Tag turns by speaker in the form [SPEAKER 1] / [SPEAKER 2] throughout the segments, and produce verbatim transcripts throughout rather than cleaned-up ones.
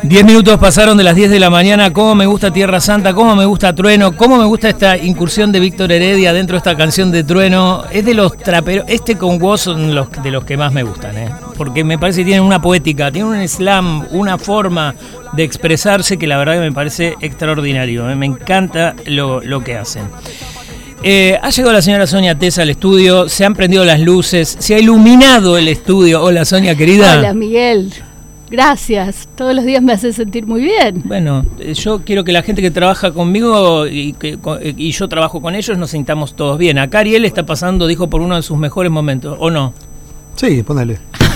[SPEAKER 1] Diez minutos pasaron de las diez de la mañana. Cómo me gusta Tierra Santa, cómo me gusta Trueno, cómo me gusta esta incursión de Víctor Heredia dentro de esta canción de Trueno. Es de los traperos, este con vos son los, de los que más me gustan, ¿eh? Porque me parece que tienen una poética, tienen un slam, una forma de expresarse que la verdad que me parece extraordinario, ¿eh? Me encanta lo, lo que hacen. Eh, ha llegado la señora Sonia Tesa al estudio, se han prendido las luces, se ha iluminado el estudio. Hola Sonia, querida.
[SPEAKER 2] Hola Miguel. Gracias, todos los días me hace sentir muy bien.
[SPEAKER 1] Bueno, yo quiero que la gente que trabaja conmigo y, que, y yo trabajo con ellos nos sintamos todos bien. Acá Ariel está pasando, dijo, por uno de sus mejores momentos, ¿o no?
[SPEAKER 3] Sí, ponele.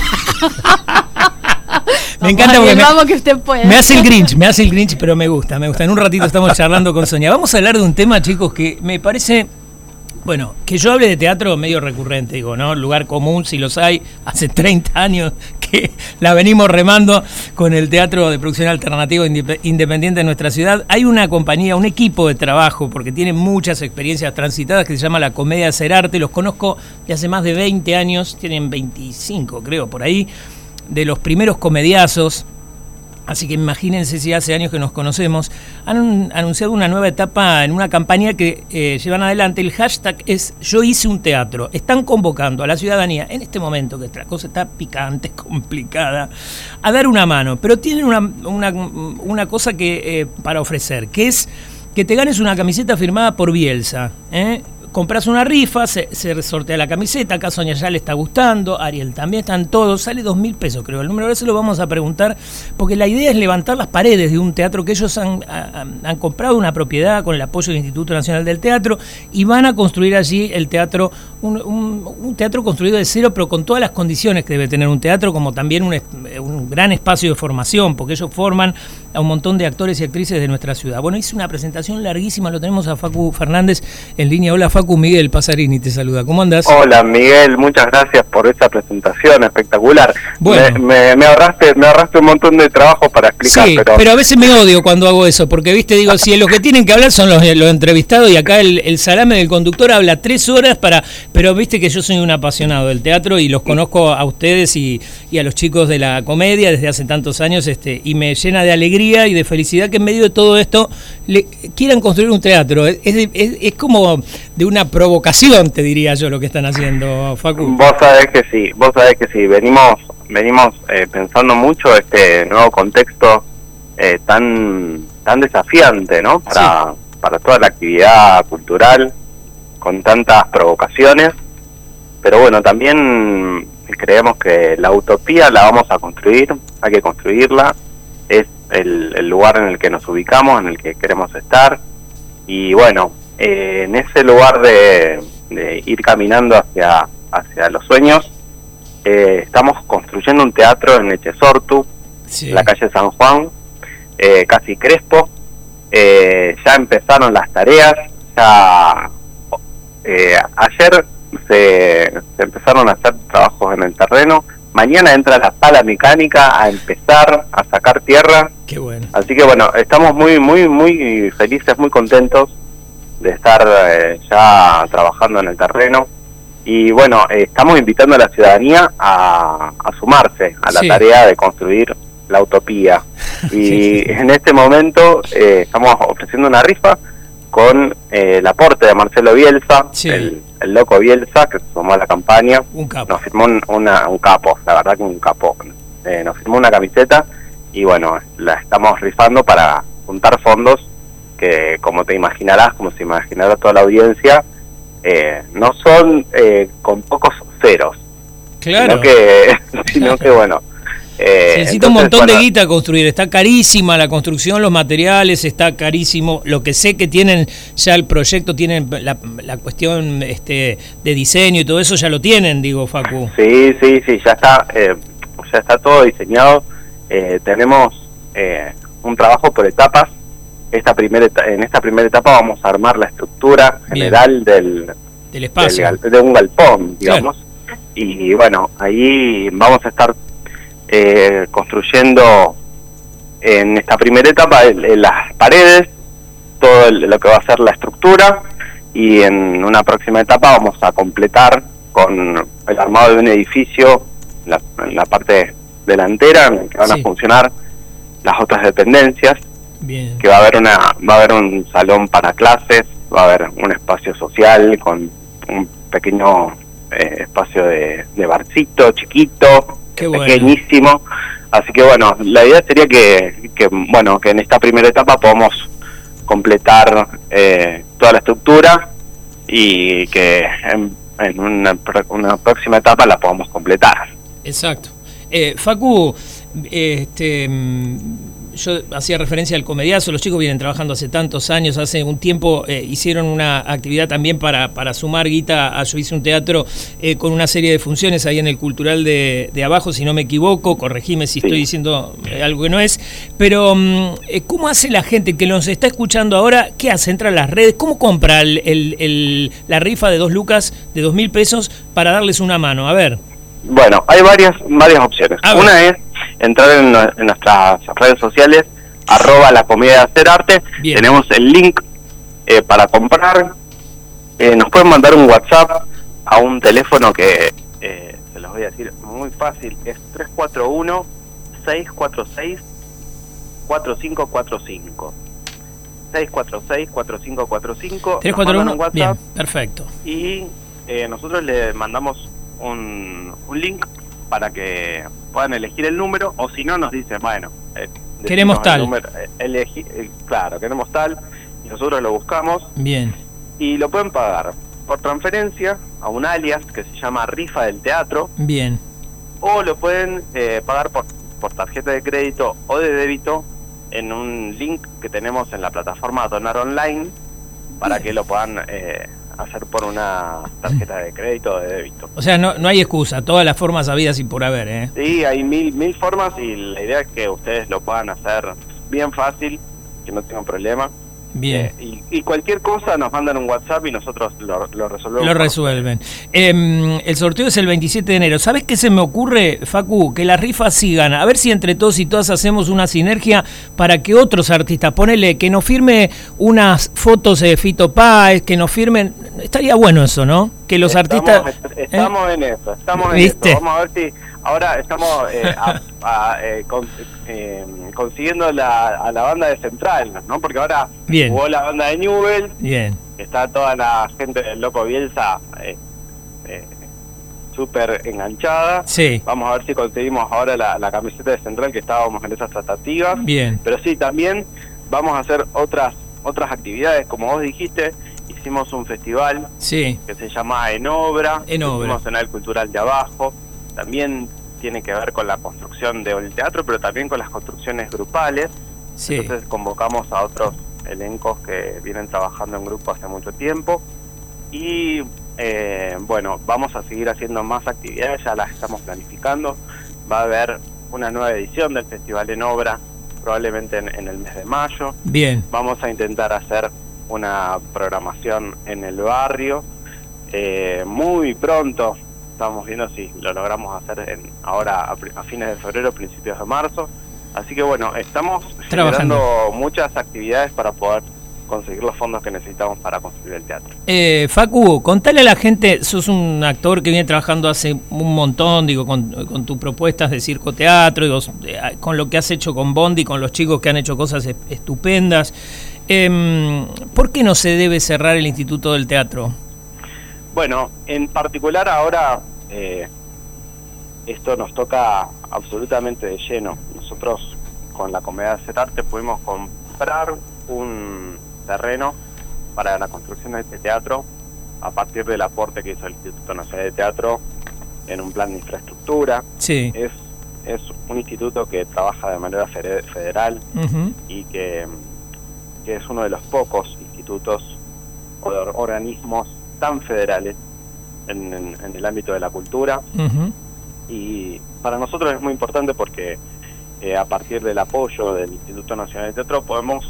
[SPEAKER 1] Me encanta
[SPEAKER 2] porque
[SPEAKER 1] me,
[SPEAKER 2] vamos que usted puede.
[SPEAKER 1] me hace el Grinch, me hace el Grinch, pero me gusta, me gusta. En un ratito estamos charlando con Sonia. Vamos a hablar de un tema, chicos, que me parece... Bueno, que yo hable de teatro medio recurrente, digo, ¿no? Lugar común, si los hay, hace treinta años que la venimos remando con el Teatro de Producción Alternativa Independiente de nuestra ciudad. Hay una compañía, un equipo de trabajo, porque tienen muchas experiencias transitadas, que se llama La Comedia Hacer Arte. Los conozco de hace más de veinte años, tienen veinticinco, creo, por ahí, de los primeros comediazos. Así que imagínense si hace años que nos conocemos. Han anunciado una nueva etapa en una campaña que eh, llevan adelante. El hashtag es Yo hice un teatro. Están convocando a la ciudadanía, en este momento que la cosa está picante, complicada, a dar una mano. Pero tienen una, una, una cosa que eh, para ofrecer, que es que te ganes una camiseta firmada por Bielsa, ¿eh? Compras una rifa, se, se sortea la camiseta, acá Sonia ya le está gustando, Ariel también, están todos, sale dos mil pesos creo, el número, ahora se lo vamos a preguntar, porque la idea es levantar las paredes de un teatro que ellos han, han, han comprado una propiedad con el apoyo del Instituto Nacional del Teatro y van a construir allí el teatro, un, un, un teatro construido de cero, pero con todas las condiciones que debe tener un teatro, como también un, un gran espacio de formación, porque ellos forman a un montón de actores y actrices de nuestra ciudad. Bueno, hice una presentación larguísima, lo tenemos a Facu Fernández en línea. Hola Facu. Miguel Pasarini te saluda, ¿cómo andás?
[SPEAKER 4] Hola Miguel, muchas gracias por esa presentación espectacular. Bueno. Me, me, me ahorraste me ahorraste un montón de trabajo para explicar.
[SPEAKER 1] Sí, pero... pero a veces me odio cuando hago eso, porque viste, digo, si los que tienen que hablar son los, los entrevistados y acá el, el salame del conductor habla tres horas para... Pero viste que yo soy un apasionado del teatro y los conozco a ustedes y, y a los chicos de la comedia desde hace tantos años, este, y me llena de alegría y de felicidad que en medio de todo esto le, quieran construir un teatro. Es, es, es, es como de una provocación, te diría yo, lo que están haciendo, Facu.
[SPEAKER 4] Vos sabés que sí, vos sabés que sí, venimos venimos eh, pensando mucho este nuevo contexto eh, tan tan desafiante, ¿no? Para, sí. para toda la actividad cultural, con tantas provocaciones, pero bueno, también creemos que la utopía la vamos a construir, hay que construirla, es el, el lugar en el que nos ubicamos, en el que queremos estar, y bueno, Eh, en ese lugar de, de ir caminando hacia hacia los sueños, eh, estamos construyendo un teatro en Echesortu, sí. la calle San Juan, eh, casi Crespo. Eh, ya empezaron las tareas, ya eh, ayer se, se empezaron a hacer trabajos en el terreno. Mañana entra la sala mecánica a empezar a sacar tierra.
[SPEAKER 1] Qué bueno.
[SPEAKER 4] Así que bueno, estamos muy muy muy felices, muy contentos de estar eh, ya trabajando en el terreno y bueno, eh, estamos invitando a la ciudadanía a, a sumarse a la sí. tarea de construir la utopía y sí. en este momento eh, estamos ofreciendo una rifa con eh, el aporte de Marcelo Bielsa, sí. el, el loco Bielsa, que se sumó a la campaña,
[SPEAKER 1] un capo.
[SPEAKER 4] Nos firmó un, una, un capo, la verdad que un capo, eh, nos firmó una camiseta y bueno, la estamos rifando para juntar fondos que, como te imaginarás, como se imaginará toda la audiencia, eh, no son eh, con pocos ceros,
[SPEAKER 1] claro.
[SPEAKER 4] sino que, sino que bueno, eh,
[SPEAKER 1] se necesita entonces, un montón bueno, de guita construir, está carísima la construcción, los materiales, está carísimo, lo que sé que tienen ya el proyecto, tienen la, la cuestión este de diseño y todo eso, ya lo tienen, digo, Facu.
[SPEAKER 4] Sí, sí, sí, ya está, eh, ya está todo diseñado, eh, tenemos eh, un trabajo por etapas. Esta primera en esta primera etapa vamos a armar la estructura general del,
[SPEAKER 1] del espacio
[SPEAKER 4] del, de un galpón, digamos, claro. Y bueno, ahí vamos a estar eh, construyendo en esta primera etapa en, en las paredes todo el, lo que va a ser la estructura, y en una próxima etapa vamos a completar con el armado de un edificio en la, en la parte delantera en el que van sí. a funcionar las otras dependencias.
[SPEAKER 1] Bien.
[SPEAKER 4] Que va a haber una va a haber un salón para clases, va a haber un espacio social con un pequeño eh, espacio de, de barcito chiquito,
[SPEAKER 1] Qué bueno.
[SPEAKER 4] pequeñísimo. Así que bueno, la idea sería que, que bueno que en esta primera etapa podamos completar eh, toda la estructura y que en, en una, una próxima etapa la podamos completar.
[SPEAKER 1] Exacto. Eh, Facu, este, yo hacía referencia al Comediazo, los chicos vienen trabajando hace tantos años, hace un tiempo eh, hicieron una actividad también para, para sumar guita a Yo Hice un Teatro eh, con una serie de funciones ahí en el Cultural de, de Abajo, si no me equivoco, corregime si sí. estoy diciendo eh, algo que no es, pero eh, ¿cómo hace la gente que nos está escuchando ahora? ¿Qué hace? ¿Entra a las redes? ¿Cómo compra el, el, el, la rifa de dos lucas, de dos mil pesos para darles una mano? A ver.
[SPEAKER 4] Bueno, hay varias varias opciones. Una es entrar en, en nuestras redes sociales, arroba la comedia de hacer arte. Bien. Tenemos el link eh, para comprar. Eh, nos pueden mandar un WhatsApp a un teléfono que eh, se los voy a decir muy fácil, es tres cuatro uno, seis cuatro seis, cuatro cinco cuatro cinco. seis cuatro seis, cuatro cinco cuatro cinco.
[SPEAKER 1] tres cuatro uno, bien, perfecto.
[SPEAKER 4] Y eh, nosotros le mandamos un, un link para que puedan elegir el número, o si no nos dicen, bueno, eh,
[SPEAKER 1] queremos tal
[SPEAKER 4] número, eh, elegí, eh, claro, queremos tal, y nosotros lo buscamos.
[SPEAKER 1] Bien.
[SPEAKER 4] Y lo pueden pagar por transferencia a un alias que se llama Rifa del Teatro.
[SPEAKER 1] Bien.
[SPEAKER 4] O lo pueden eh, pagar por, por tarjeta de crédito o de débito en un link que tenemos en la plataforma Donar Online, para que lo puedan eh, hacer por una tarjeta de crédito o de débito.
[SPEAKER 1] O sea, no no hay excusa, todas las formas habidas y por haber, ¿eh?
[SPEAKER 4] Sí, hay mil mil formas y la idea es que ustedes lo puedan hacer bien fácil, que no tengan problema.
[SPEAKER 1] Bien.
[SPEAKER 4] Eh, y, y cualquier cosa nos mandan un WhatsApp y nosotros lo, lo resolvemos.
[SPEAKER 1] Lo resuelven. Eh, el sorteo es el veintisiete de enero. ¿Sabes qué se me ocurre, Facu? Que las rifas sigan. A ver si entre todos y todas hacemos una sinergia para que otros artistas, ponele, que nos firme unas fotos de Fito Páez, que nos firmen. Estaría bueno eso, ¿no? Que los
[SPEAKER 4] estamos,
[SPEAKER 1] artistas...
[SPEAKER 4] Estamos
[SPEAKER 1] ¿eh?
[SPEAKER 4] en eso, estamos en
[SPEAKER 1] ¿Viste?
[SPEAKER 4] eso. Vamos a ver si... Ahora estamos eh, a, a, eh, con, eh, consiguiendo la, a la banda de Central, ¿no? Porque ahora
[SPEAKER 1] Bien.
[SPEAKER 4] jugó la banda de Newell.
[SPEAKER 1] Bien.
[SPEAKER 4] Está toda la gente del Loco Bielsa eh, eh, súper enganchada.
[SPEAKER 1] Sí.
[SPEAKER 4] Vamos a ver si conseguimos ahora la, la camiseta de Central, que estábamos en esas tratativas.
[SPEAKER 1] Bien.
[SPEAKER 4] Pero sí, también vamos a hacer otras otras actividades, como vos dijiste. Hicimos un festival
[SPEAKER 1] sí.
[SPEAKER 4] que se llama En Obra.
[SPEAKER 1] En Obra.
[SPEAKER 4] Hicimos en el Cultural de Abajo. También tiene que ver con la construcción del teatro, pero también con las construcciones grupales.
[SPEAKER 1] Sí.
[SPEAKER 4] Entonces convocamos a otros elencos que vienen trabajando en grupo hace mucho tiempo. Y eh, bueno, vamos a seguir haciendo más actividades, ya las estamos planificando. Va a haber una nueva edición del Festival En Obra, probablemente en, en el mes de mayo.
[SPEAKER 1] Bien.
[SPEAKER 4] Vamos a intentar hacer una programación en el barrio eh, muy pronto. Estamos viendo si lo logramos hacer en, ahora a, a fines de febrero, principios de marzo. Así que bueno, estamos generando muchas actividades para poder conseguir los fondos que necesitamos para construir el teatro.
[SPEAKER 1] Eh, Facu, contale a la gente, sos un actor que viene trabajando hace un montón, digo, con, con tus propuestas de circo teatro, digo, con lo que has hecho con Bondi, con los chicos que han hecho cosas estupendas. Eh, ¿Por qué no se debe cerrar el Instituto del Teatro?
[SPEAKER 4] Bueno, en particular ahora eh, esto nos toca absolutamente de lleno. Nosotros con la Comedia de Hacer Arte pudimos comprar un terreno para la construcción de este teatro a partir del aporte que hizo el Instituto Nacional de Teatro en un plan de infraestructura.
[SPEAKER 1] Sí.
[SPEAKER 4] Es, es un instituto que trabaja de manera federal uh-huh. y que, que es uno de los pocos institutos o organismos tan federales en, en, en el ámbito de la cultura.
[SPEAKER 1] Uh-huh.
[SPEAKER 4] Y para nosotros es muy importante porque eh, a partir del apoyo del Instituto Nacional de Teatro podemos,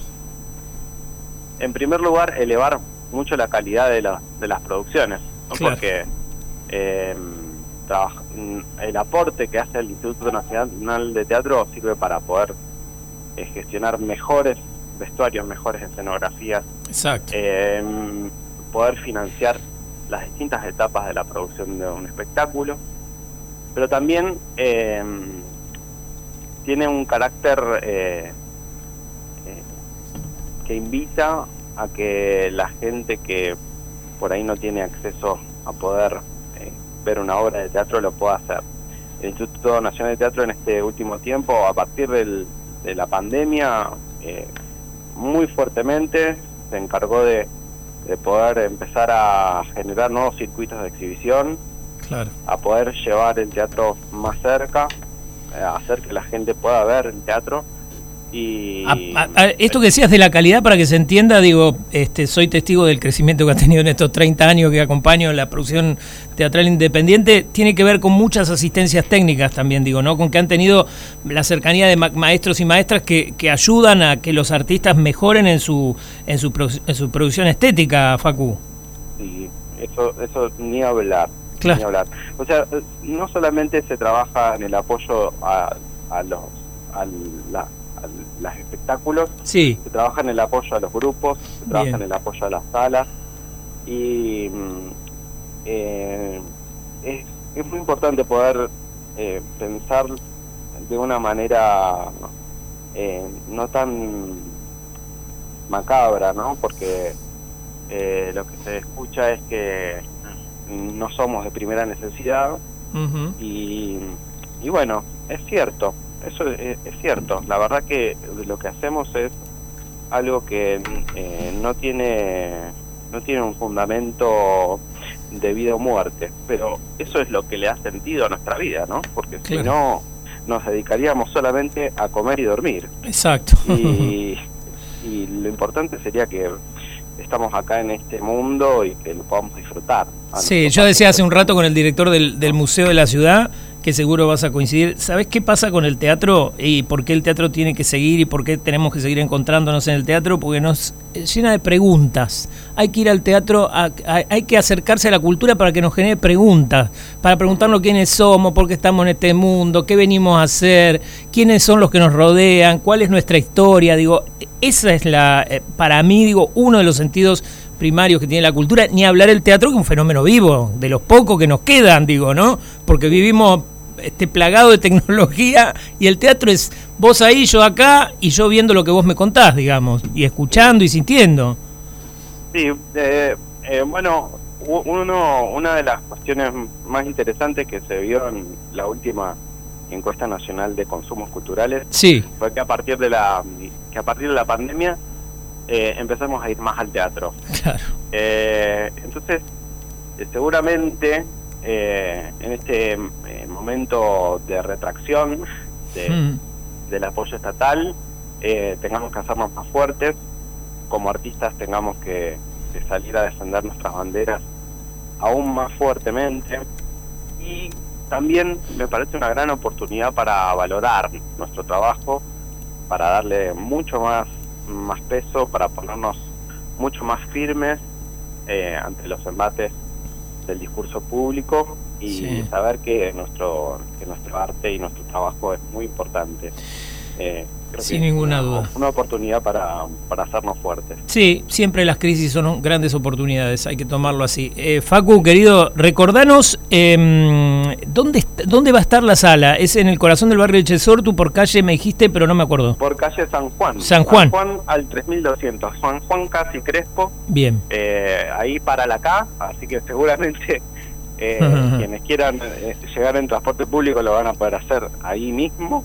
[SPEAKER 4] en primer lugar, elevar mucho la calidad de, la, de las producciones, ¿no?
[SPEAKER 1] Claro.
[SPEAKER 4] Porque eh, trabaja, el aporte que hace el Instituto Nacional de Teatro sirve para poder eh, gestionar mejores vestuarios, mejores escenografías.
[SPEAKER 1] Exacto.
[SPEAKER 4] Eh, poder financiar las distintas etapas de la producción de un espectáculo, pero también eh, tiene un carácter eh, eh, que invita a que la gente que por ahí no tiene acceso a poder eh, ver una obra de teatro lo pueda hacer. El Instituto Nacional de Teatro en este último tiempo, a partir del, de la pandemia, eh, muy fuertemente se encargó de, de poder empezar a generar nuevos circuitos de exhibición,
[SPEAKER 1] claro,
[SPEAKER 4] a poder llevar el teatro más cerca, eh, a hacer que la gente pueda ver el teatro. Y
[SPEAKER 1] a, a, a esto que decías de la calidad, para que se entienda, digo, este, soy testigo del crecimiento que ha tenido en estos treinta años que acompaño la producción teatral independiente, tiene que ver con muchas asistencias técnicas también, digo, ¿no? Con que han tenido la cercanía de ma maestros y maestras que, que ayudan a que los artistas mejoren en su en su, pro en su producción estética, Facu.
[SPEAKER 4] Sí, eso, eso ni hablar,
[SPEAKER 1] claro.
[SPEAKER 4] ni hablar. O sea, no solamente se trabaja en el apoyo a, a los a la los espectáculos,
[SPEAKER 1] sí,
[SPEAKER 4] se trabaja en el apoyo a los grupos, se trabaja
[SPEAKER 1] bien,
[SPEAKER 4] en el apoyo a las salas, y eh, es, es muy importante poder eh, pensar de una manera eh, no tan macabra, ¿no? Porque eh, lo que se escucha es que no somos de primera necesidad, uh-huh. y, y bueno, es cierto. Eso es, es cierto. La verdad que lo que hacemos es algo que eh, no tiene no tiene un fundamento de vida o muerte, pero eso es lo que le ha sentido a nuestra vida, ¿no? Porque claro, si no nos dedicaríamos solamente a comer y dormir.
[SPEAKER 1] Exacto.
[SPEAKER 4] Y, y lo importante sería que estamos acá en este mundo y que lo podamos disfrutar.
[SPEAKER 1] Sí, yo decía hace un rato con el director del, del Museo de la Ciudad, que seguro vas a coincidir. ¿Sabés qué pasa con el teatro y por qué el teatro tiene que seguir y por qué tenemos que seguir encontrándonos en el teatro? Porque nos llena de preguntas. Hay que ir al teatro, a, a, hay que acercarse a la cultura para que nos genere preguntas, para preguntarnos quiénes somos, por qué estamos en este mundo, qué venimos a hacer, quiénes son los que nos rodean, cuál es nuestra historia. Digo, esa es la, para mí, digo, uno de los sentidos primarios que tiene la cultura, ni hablar el teatro, que es un fenómeno vivo, de los pocos que nos quedan, digo, ¿no? Porque vivimos este plagado de tecnología y el teatro es vos ahí, yo acá y yo viendo lo que vos me contás, digamos, y escuchando y sintiendo.
[SPEAKER 4] Sí, eh, eh, bueno, uno, una de las cuestiones más interesantes que se vio en la última encuesta nacional de consumos culturales,
[SPEAKER 1] sí,
[SPEAKER 4] fue que a partir de la que a partir de la pandemia eh, empezamos a ir más al teatro.
[SPEAKER 1] Claro.
[SPEAKER 4] Eh, entonces, eh, seguramente Eh, en este eh, momento de retracción de, mm. del apoyo estatal, eh, tengamos que hacernos más fuertes, como artistas tengamos que, que salir a defender nuestras banderas aún más fuertemente, y también me parece una gran oportunidad para valorar nuestro trabajo, para darle mucho más, más peso, para ponernos mucho más firmes eh, ante los embates del discurso público y sí, saber que nuestro que nuestro arte y nuestro trabajo es muy importante. Eh, creo
[SPEAKER 1] Sin
[SPEAKER 4] que
[SPEAKER 1] ninguna
[SPEAKER 4] una,
[SPEAKER 1] duda.
[SPEAKER 4] Una oportunidad para, para hacernos fuertes.
[SPEAKER 1] Sí, siempre las crisis son grandes oportunidades, hay que tomarlo así. Eh, Facu, querido, recordanos eh, ¿dónde, dónde va a estar la sala. ¿Es en el corazón del barrio de Chesortu, por calle me dijiste, pero no me acuerdo?
[SPEAKER 4] Por calle San Juan.
[SPEAKER 1] San Juan.
[SPEAKER 4] San Juan al tres mil doscientos. San Juan Casi Crespo.
[SPEAKER 1] Bien.
[SPEAKER 4] Eh, ahí para la K, así que seguramente eh, uh-huh. quienes quieran eh, llegar en transporte público lo van a poder hacer ahí mismo.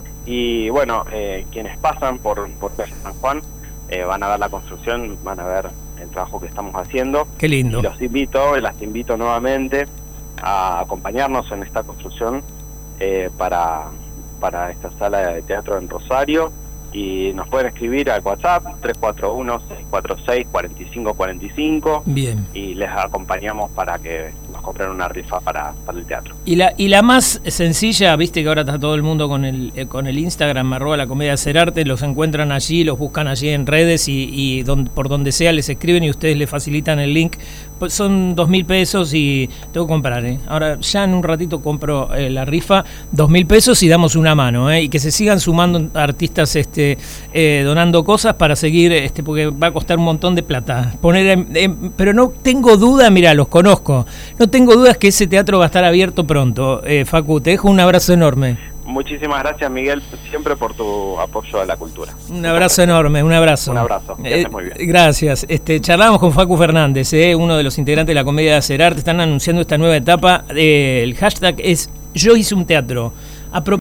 [SPEAKER 4] Y bueno, eh, quienes pasan por, por calle San Juan eh, van a ver la construcción, van a ver el trabajo que estamos haciendo.
[SPEAKER 1] Qué lindo.
[SPEAKER 4] Y los invito, las invito nuevamente a acompañarnos en esta construcción eh, para, para esta sala de teatro en Rosario. Y nos pueden escribir al WhatsApp tres cuatro uno, seis cuatro seis, cuatro cinco cuatro cinco.
[SPEAKER 1] Bien.
[SPEAKER 4] Y les acompañamos para que nos compren una rifa para, para el teatro.
[SPEAKER 1] Y la y la más sencilla, viste que ahora está todo el mundo con el eh, con el Instagram, arroba la comedia hacer arte, los encuentran allí, los buscan allí en redes y, y don, por donde sea les escriben y ustedes les facilitan el link. Pues son dos mil pesos y tengo que comprar, ¿eh? Ahora ya en un ratito compro eh, la rifa, dos mil pesos y damos una mano, ¿eh? Y que se sigan sumando artistas este eh, donando cosas para seguir, este porque va a costar un montón de plata. Poner en, en, pero no tengo duda, mira, los conozco, no tengo dudas que ese teatro va a estar abierto pronto. Eh, Facu, te dejo un abrazo enorme.
[SPEAKER 4] muchísimas gracias, Miguel, siempre por tu apoyo a la cultura.
[SPEAKER 1] Un abrazo enorme, un abrazo.
[SPEAKER 4] Un abrazo, que estés muy bien.
[SPEAKER 1] Eh, gracias. Este, charlamos con Facu Fernández, eh, uno de los integrantes de la Comedia de Hacer Arte. Están anunciando esta nueva etapa. Eh, el hashtag es Yo hice un teatro.